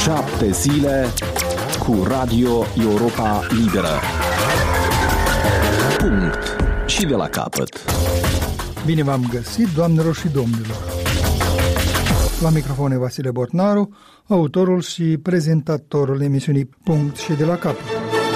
7 zile cu Radio Europa Liberă. Punct. Și de la capăt. Bine v-am găsit, doamnelor și domnilor. La microfon e Vasile Bortnaru, autorul și prezentatorul emisiunii Punct și de la capăt.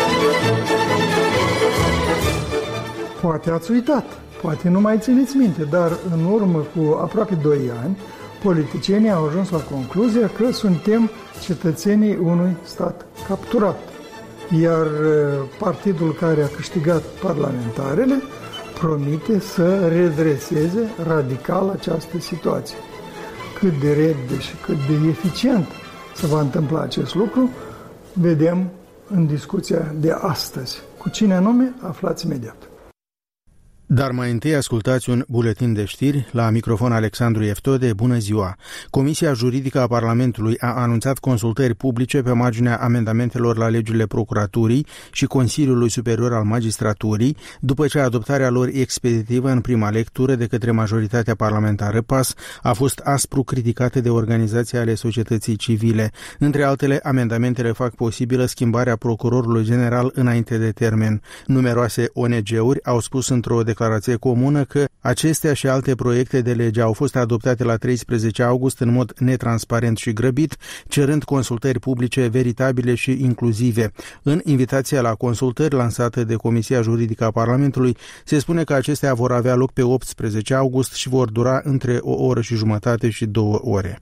Poate ați uitat, poate nu mai țineți minte, dar în urmă cu aproape 2 ani, politicienii au ajuns la concluzia că suntem cetățenii unui stat capturat. Iar partidul care a câștigat parlamentarele promite să redreseze radical această situație. Cât de repede și cât de eficient se va întâmpla acest lucru, vedem în discuția de astăzi. Cu cine anume, aflați imediat. Dar mai întâi ascultați un buletin de știri. La microfon Alexandru Eftode. Bună ziua! Comisia Juridică a Parlamentului a anunțat consultări publice pe marginea amendamentelor la legile Procuraturii și Consiliului Superior al Magistraturii, după ce adoptarea lor expeditivă în prima lectură de către majoritatea parlamentară PAS a fost aspru criticată de organizații ale societății civile. Între altele, amendamentele fac posibilă schimbarea procurorului general înainte de termen. Numeroase ONG-uri au spus într-o declarație comună că acestea și alte proiecte de lege au fost adoptate la 13 august în mod netransparent și grăbit, cerând consultări publice veritabile și inclusive. În invitația la consultări lansată de Comisia Juridică a Parlamentului, se spune că acestea vor avea loc pe 18 august și vor dura între 1 oră și jumătate și 2 ore.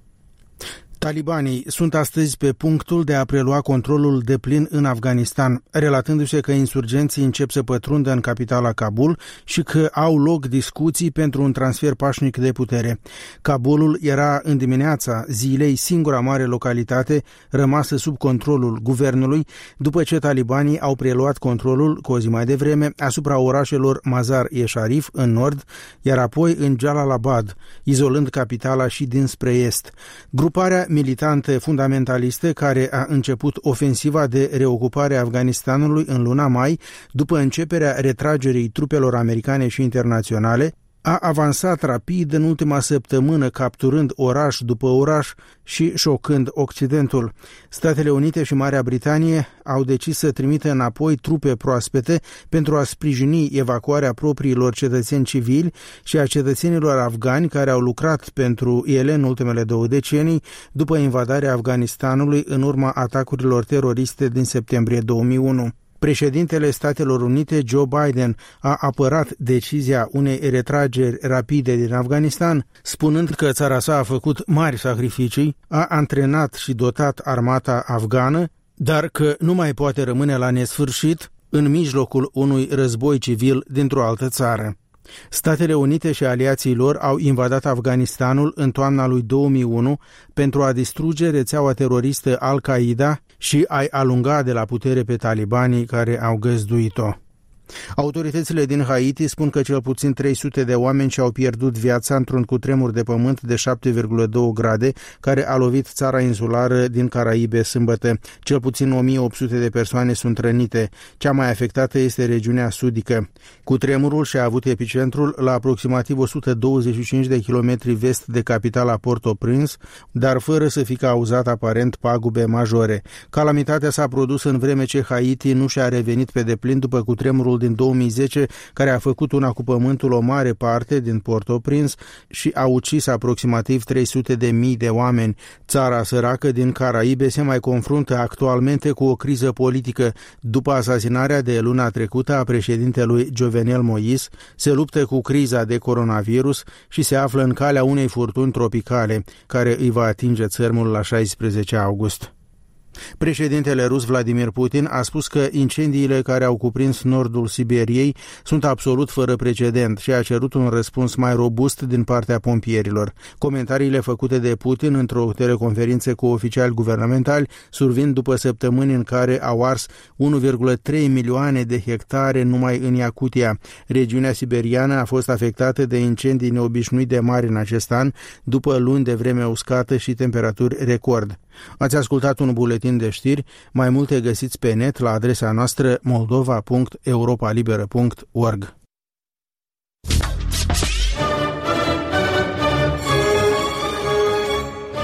Talibanii sunt astăzi pe punctul de a prelua controlul deplin în Afganistan, relatându-se că insurgenții încep să pătrundă în capitala Kabul și că au loc discuții pentru un transfer pașnic de putere. Kabulul era în dimineața zilei singura mare localitate rămasă sub controlul guvernului, după ce talibanii au preluat controlul cu o zi mai devreme asupra orașelor Mazar-e-Sharif în nord, iar apoi în Jalalabad, izolând capitala și dinspre est. Gruparea militantă fundamentalistă care a început ofensiva de reocupare a Afganistanului în luna mai, după începerea retragerii trupelor americane și internaționale, a avansat rapid în ultima săptămână, capturând oraș după oraș și șocând Occidentul. Statele Unite și Marea Britanie au decis să trimită înapoi trupe proaspete pentru a sprijini evacuarea propriilor cetățeni civili și a cetățenilor afgani care au lucrat pentru ele în ultimele 2 decenii, după invadarea Afganistanului în urma atacurilor teroriste din septembrie 2001. Președintele Statelor Unite, Joe Biden, a apărat decizia unei retrageri rapide din Afganistan, spunând că țara sa a făcut mari sacrificii, a antrenat și dotat armata afgană, dar că nu mai poate rămâne la nesfârșit în mijlocul unui război civil dintr-o altă țară. Statele Unite și aliații lor au invadat Afganistanul în toamna lui 2001 pentru a distruge rețeaua teroristă Al-Qaeda și a-i alunga de la putere pe talibanii care au găzduit-o. Autoritățile din Haiti spun că cel puțin 300 de oameni și-au pierdut viața într-un cutremur de pământ de 7,2 grade care a lovit țara insulară din Caraibe sâmbătă. Cel puțin 1800 de persoane sunt rănite. Cea mai afectată este regiunea sudică. Cutremurul și-a avut epicentrul la aproximativ 125 de kilometri vest de capitala Port-au-Prince, dar fără să fi cauzat aparent pagube majore. Calamitatea s-a produs în vreme ce Haiti nu și-a revenit pe deplin după cutremurul din 2010, care a făcut una cu pământul o mare parte din Port-au-Prince și a ucis aproximativ 300.000 de oameni. Țara săracă din Caraibe se mai confruntă actualmente cu o criză politică. După asasinarea de luna trecută a președintelui Jovenel Moïse, se luptă cu criza de coronavirus și se află în calea unei furtuni tropicale, care îi va atinge țărmul la 16 august. Președintele rus Vladimir Putin a spus că incendiile care au cuprins nordul Siberiei sunt absolut fără precedent și a cerut un răspuns mai robust din partea pompierilor. Comentariile făcute de Putin într-o teleconferință cu oficiali guvernamentali survin după săptămâni în care au ars 1,3 milioane de hectare numai în Iacutia. Regiunea siberiană a fost afectată de incendii neobișnuit de mari în acest an, după luni de vreme uscată și temperaturi record. Ați ascultat un buletin de știri, mai multe găsiți pe net la adresa noastră moldova.europalibera.org.